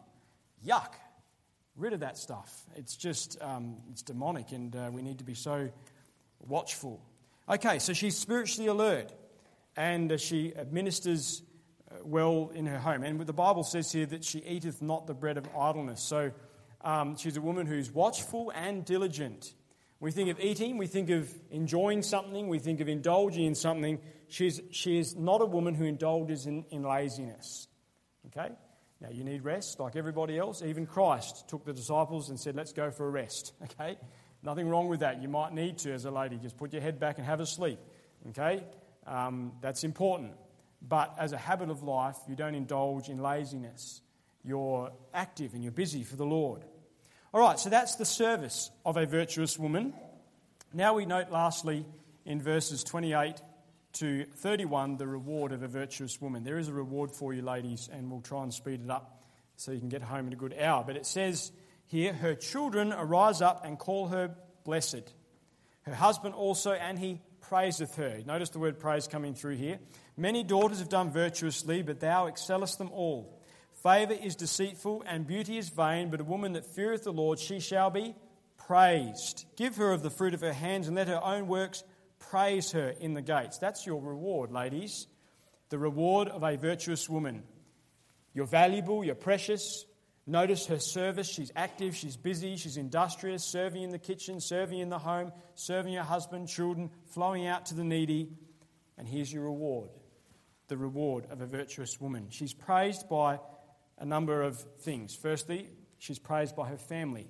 Speaker 1: Yuck. Rid of that stuff. It's just, it's demonic, and we need to be so watchful. Okay, so she's spiritually alert, and she ministers well in her home. And the Bible says here that she eateth not the bread of idleness. So she's a woman who's watchful and diligent. We think of eating, we think of enjoying something, we think of indulging in something. She is not a woman who indulges in laziness. Okay? Now, you need rest like everybody else. Even Christ took the disciples and said, let's go for a rest. Okay? Nothing wrong with that. You might need to, as a lady, just put your head back and have a sleep. Okay? That's important. But as a habit of life, you don't indulge in laziness. You're active and you're busy for the Lord. All right, so that's the service of a virtuous woman. Now we note lastly in verses 28 to 31 the reward of a virtuous woman. There is a reward for you, ladies, and we'll try and speed it up so you can get home in a good hour. But it says here, her children arise up and call her blessed. Her husband also, and he praiseth her. Notice the word praise coming through here. Many daughters have done virtuously, but thou excellest them all. Favour is deceitful and beauty is vain, but a woman that feareth the Lord, she shall be praised. Give her of the fruit of her hands, and let her own works praise her in the gates. That's your reward, ladies. The reward of a virtuous woman. You're valuable, you're precious. Notice her service. She's active, she's busy, she's industrious, serving in the kitchen, serving in the home, serving her husband, children, flowing out to the needy. And here's your reward, the reward of a virtuous woman. She's praised by a number of things. Firstly, she's praised by her family.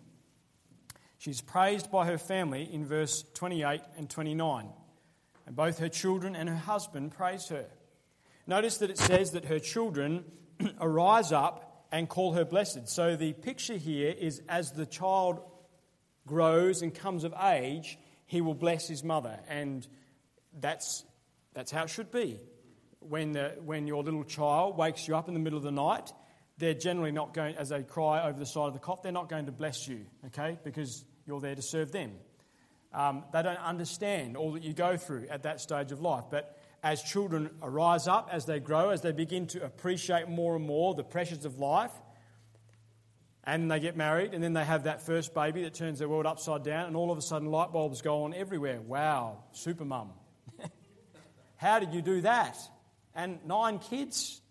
Speaker 1: She's praised by her family in verse 28 and 29. And both her children and her husband praise her. Notice that it says that her children arise up and call her blessed. So the picture here is as the child grows and comes of age, he will bless his mother. And that's how it should be. When your little child wakes you up in the middle of the night, they're generally not going, as they cry over the side of the cot, they're not going to bless you, okay, because you're there to serve them. They don't understand all that you go through at that stage of life. But as children arise up, as they grow, as they begin to appreciate more and more the pressures of life, and they get married, and then they have that first baby that turns their world upside down, and all of a sudden light bulbs go on everywhere. Wow, super mum. How did you do that? And 9 kids?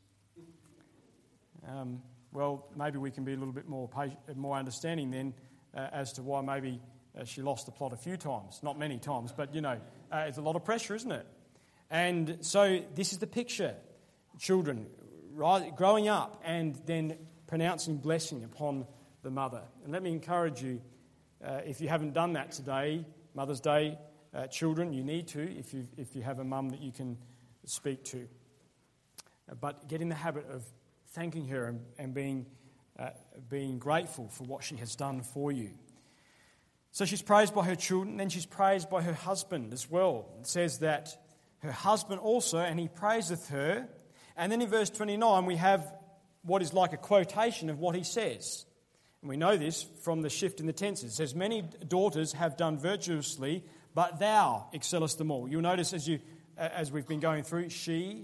Speaker 1: Well, maybe we can be a little bit more understanding then as to why maybe she lost the plot a few times. Not many times, but, it's a lot of pressure, isn't it? And so this is the picture. Children growing up and then pronouncing blessing upon the mother. And let me encourage you, if you haven't done that today, Mother's Day, children, you need to if you have a mum that you can speak to. But get in the habit of thanking her and being grateful for what she has done for you. So she's praised by her children, then she's praised by her husband as well. It says that her husband also, and he praiseth her. And then in verse 29 we have what is like a quotation of what he says. And we know this from the shift in the tenses. It says, many daughters have done virtuously, but thou excellest them all. You'll notice as we've been going through, she,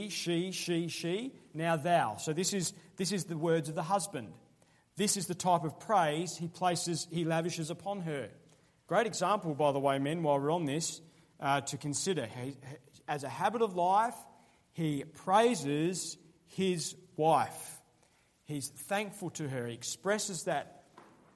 Speaker 1: now thou. So this is the words of the husband. This is the type of praise he lavishes upon her. Great example, by the way, men, while we're on this, to consider. As a habit of life, he praises his wife. He's thankful to her. He expresses that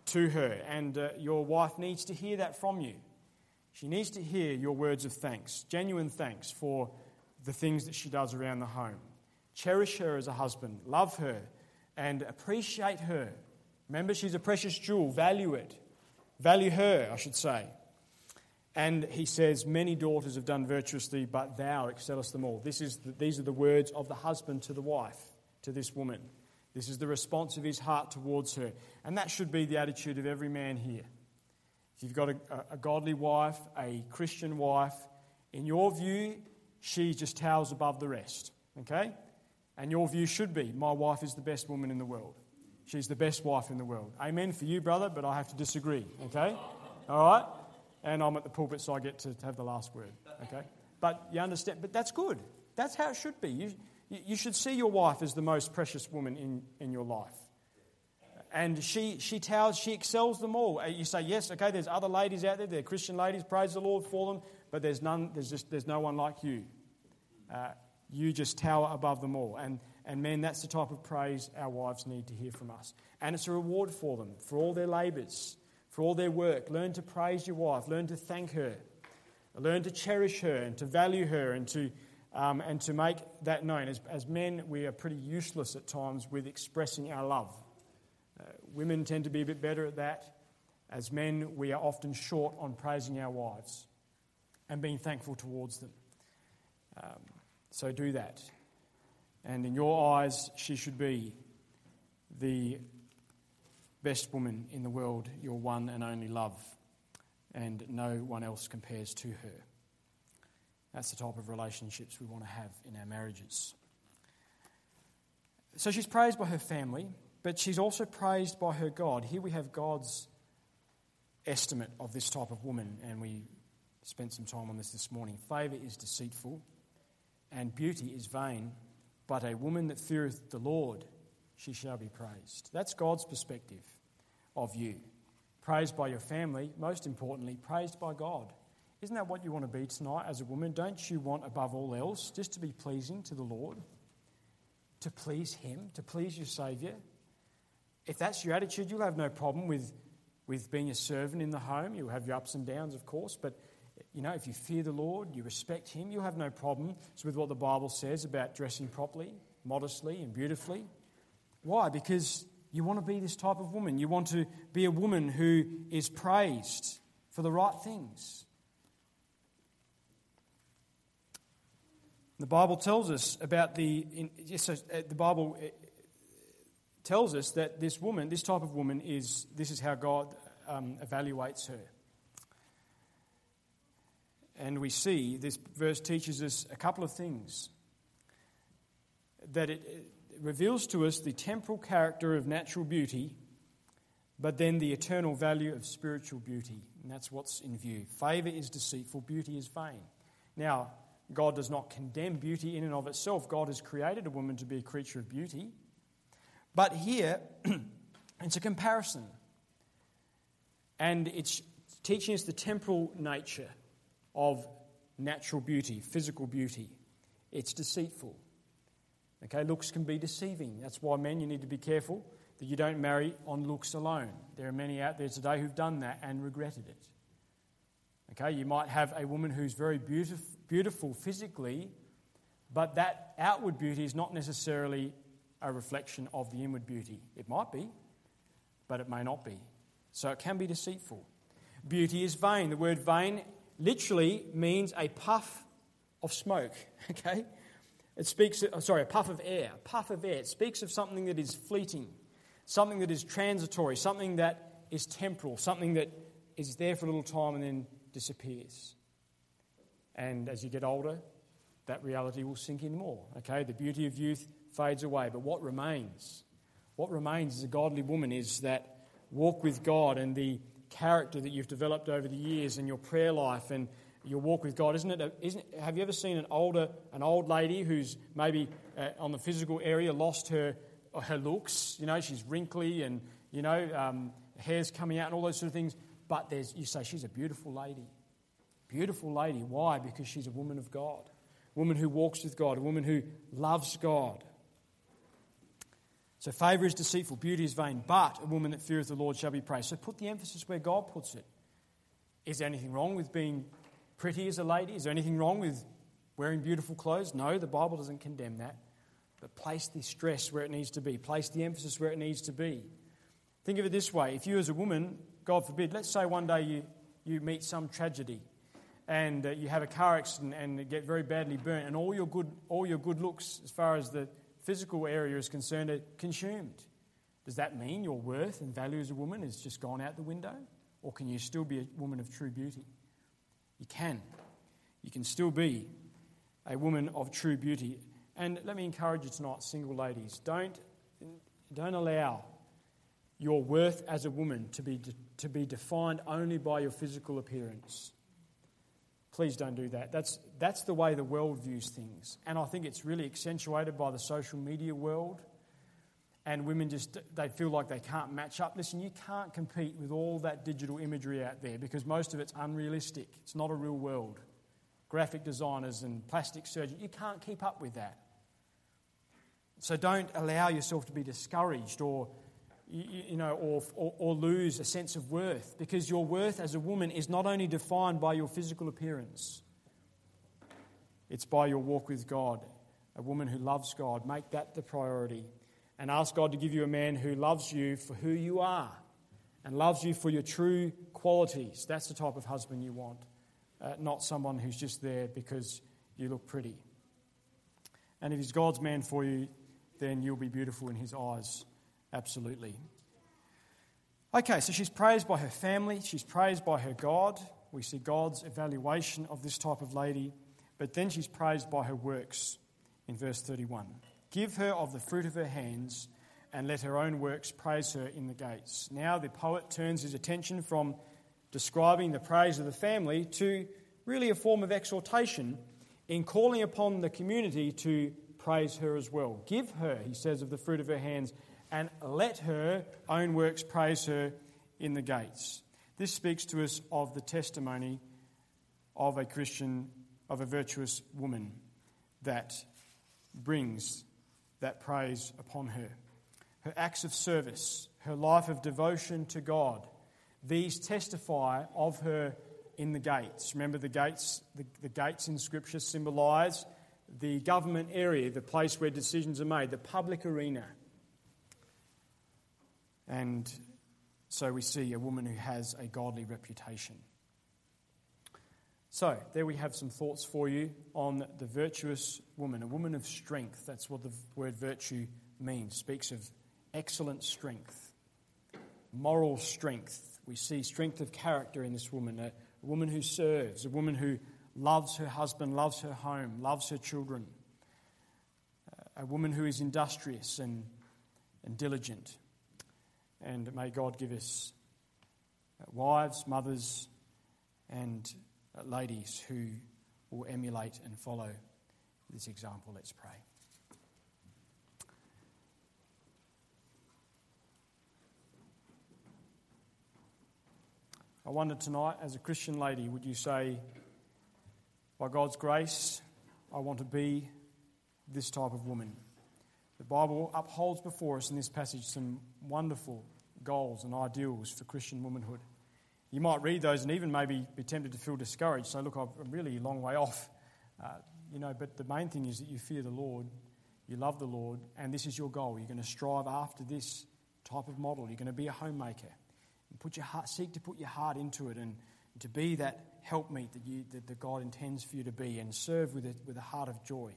Speaker 1: to her. And your wife needs to hear that from you. She needs to hear your words of thanks, genuine thanks for the things that she does around the home. Cherish her as a husband, love her, and appreciate her. Remember, she's a precious jewel. Value it. Value her, I should say. And he says, many daughters have done virtuously, but thou excellest them all. These are the words of the husband to the wife, to this woman. This is the response of his heart towards her. And that should be the attitude of every man here. If you've got a godly wife, a Christian wife, in your view, she just towers above the rest. Okay? And your view should be, my wife is the best woman in the world. She's the best wife in the world. Amen for you, brother, but I have to disagree. Okay? All right? And I'm at the pulpit, so I get to have the last word. Okay? But you understand, but that's good. That's how it should be. You should see your wife as the most precious woman in your life. And she towers, she excels them all. You say, yes, okay, there's other ladies out there, they're Christian ladies, praise the Lord for them, but there's no one like you. You just tower above them all. And men, that's the type of praise our wives need to hear from us. And it's a reward for them, for all their labours, for all their work. Learn to praise your wife, learn to thank her, learn to cherish her and to value her and to make that known. As men, we are pretty useless at times with expressing our love. Women tend to be a bit better at that. As men, we are often short on praising our wives and being thankful towards them. So do that. And in your eyes, she should be the best woman in the world, your one and only love, and no one else compares to her. That's the type of relationships we want to have in our marriages. So she's praised by her family, but she's also praised by her God. Here we have God's estimate of this type of woman, and we spent some time on this morning. Favour is deceitful, and beauty is vain, but a woman that feareth the Lord, she shall be praised. That's God's perspective of you. Praised by your family, most importantly, praised by God. Isn't that what you want to be tonight as a woman? Don't you want, above all else, just to be pleasing to the Lord? To please Him, to please your Saviour? If that's your attitude, you'll have no problem with being a servant in the home. You'll have your ups and downs, of course, but if you fear the Lord, you respect Him, you'll have no problem with what the Bible says about dressing properly, modestly and beautifully. Why? Because you want to be this type of woman. You want to be a woman who is praised for the right things. The Bible tells us about the Bible tells us that this woman, this type of woman, this is how God evaluates her. And we see this verse teaches us a couple of things. That it reveals to us the temporal character of natural beauty, but then the eternal value of spiritual beauty. And that's what's in view. Favour is deceitful, beauty is vain. Now, God does not condemn beauty in and of itself. God has created a woman to be a creature of beauty. But here, it's a comparison. And it's teaching us the temporal nature of natural beauty, physical beauty. It's deceitful. Okay, looks can be deceiving. That's why, men, you need to be careful that you don't marry on looks alone. There are many out there today who've done that and regretted it. Okay, you might have a woman who's very beautiful physically, but that outward beauty is not necessarily a reflection of the inward beauty. It might be, but it may not be. So it can be deceitful. Beauty is vain. The word vain literally means a puff of smoke, okay? A puff of air. A puff of air. It speaks of something that is fleeting, something that is transitory, something that is temporal, something that is there for a little time and then disappears. And as you get older, that reality will sink in more, okay? The beauty of youth fades away, but what remains? What remains as a godly woman is that walk with God and the character that you've developed over the years and your prayer life and your walk with God. Have you ever seen an old lady who's maybe on the physical area lost her looks? She's wrinkly and hair's coming out and all those sort of things. But you say she's a beautiful lady. Beautiful lady. Why? Because she's a woman of God. A woman who walks with God. A woman who loves God. So favour is deceitful, beauty is vain, but a woman that feareth the Lord shall be praised. So put the emphasis where God puts it. Is there anything wrong with being pretty as a lady? Is there anything wrong with wearing beautiful clothes? No, the Bible doesn't condemn that. But place the stress where it needs to be. Place the emphasis where it needs to be. Think of it this way. If you as a woman, God forbid, let's say one day you meet some tragedy and you have a car accident and get very badly burnt, and all your good looks as far as the physical area is concerned are consumed. Does that mean your worth and value as a woman has just gone out the window? Or can you still be a woman of true beauty? You can. You can still be a woman of true beauty. And let me encourage you tonight, single ladies, don't allow your worth as a woman to be defined only by your physical appearance. Please don't do that. That's the way the world views things. And I think it's really accentuated by the social media world. And women they feel like they can't match up. Listen, you can't compete with all that digital imagery out there because most of it's unrealistic. It's not a real world. Graphic designers and plastic surgeons, you can't keep up with that. So don't allow yourself to be discouraged or lose a sense of worth, because your worth as a woman is not only defined by your physical appearance, it's by your walk with God. A woman who loves God, make that the priority, and ask God to give you a man who loves you for who you are and loves you for your true qualities. That's the type of husband you want, not someone who's just there because you look pretty. And if he's God's man for you, then you'll be beautiful in his eyes. Absolutely. Okay, so she's praised by her family. She's praised by her God. We see God's evaluation of this type of lady. But then she's praised by her works in verse 31. Give her of the fruit of her hands, and let her own works praise her in the gates. Now the poet turns his attention from describing the praise of the family to really a form of exhortation in calling upon the community to praise her as well. Give her, he says, of the fruit of her hands, and let her own works praise her in the gates. This speaks to us of the testimony of a Christian, of a virtuous woman that brings that praise upon her. Her acts of service, her life of devotion to God, these testify of her in the gates. Remember the gates? The gates in Scripture symbolise the government area, the place where decisions are made, the public arena. And so we see a woman who has a godly reputation. So there we have some thoughts for you on the virtuous woman, a woman of strength. That's what the word virtue means. Speaks of excellent strength, moral strength. We see strength of character in this woman, a woman who serves, a woman who loves her husband, loves her home, loves her children, a woman who is industrious and diligent. And may God give us wives, mothers, and ladies who will emulate and follow this example. Let's pray. I wonder tonight, as a Christian lady, would you say, by God's grace, I want to be this type of woman? The Bible upholds before us in this passage some wonderful goals and ideals for Christian womanhood. You might read those and even maybe be tempted to feel discouraged. So look, I'm really a long way off. But the main thing is that you fear the Lord, you love the Lord, and this is your goal. You're going to strive after this type of model. You're going to be a homemaker. And seek to put your heart into it and to be that helpmeet that God intends for you to be, and serve with a heart of joy.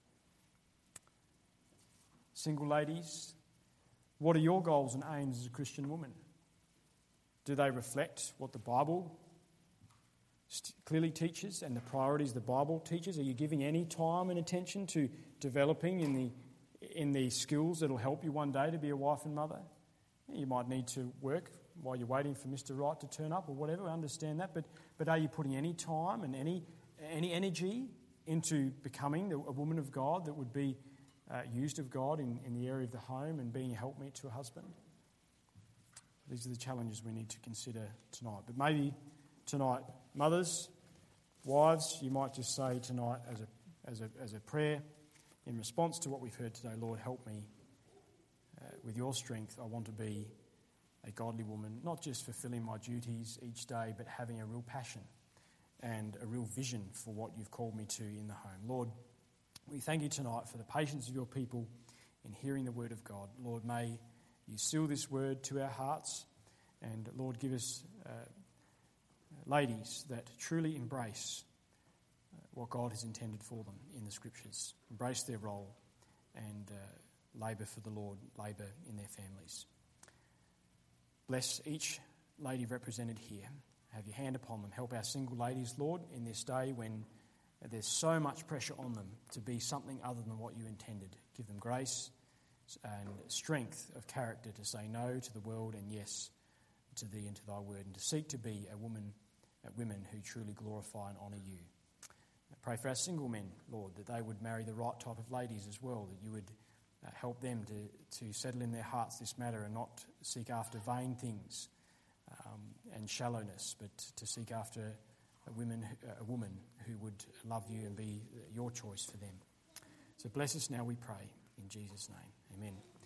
Speaker 1: Single ladies, what are your goals and aims as a Christian woman? Do they reflect what the Bible clearly teaches and the priorities the Bible teaches? Are you giving any time and attention to developing in the skills that will help you one day to be a wife and mother? You might need to work while you're waiting for Mr. Right to turn up or whatever, I understand that. But are you putting any time and any energy into becoming a woman of God that would be used of God in the area of the home and being a helpmeet to a husband? These are the challenges we need to consider tonight. But maybe tonight, mothers, wives, you might just say tonight as a prayer in response to what we've heard today, Lord, help me with your strength, I want to be a godly woman, not just fulfilling my duties each day, but having a real passion and a real vision for what you've called me to in the home. Lord, we thank you tonight for the patience of your people in hearing the word of God. Lord, may you seal this word to our hearts, and Lord, give us ladies that truly embrace what God has intended for them in the Scriptures, embrace their role and labour for the Lord, labour in their families. Bless each lady represented here. Have your hand upon them. Help our single ladies, Lord, in this day when there's so much pressure on them to be something other than what you intended. Give them grace and strength of character to say no to the world and yes to thee and to thy word, and to seek to be women who truly glorify and honour you. I pray for our single men, Lord, that they would marry the right type of ladies as well, that you would help them to settle in their hearts this matter and not seek after vain things and shallowness, but to seek after a woman who would love you and be your choice for them. So bless us now, we pray, in Jesus' name. Amen.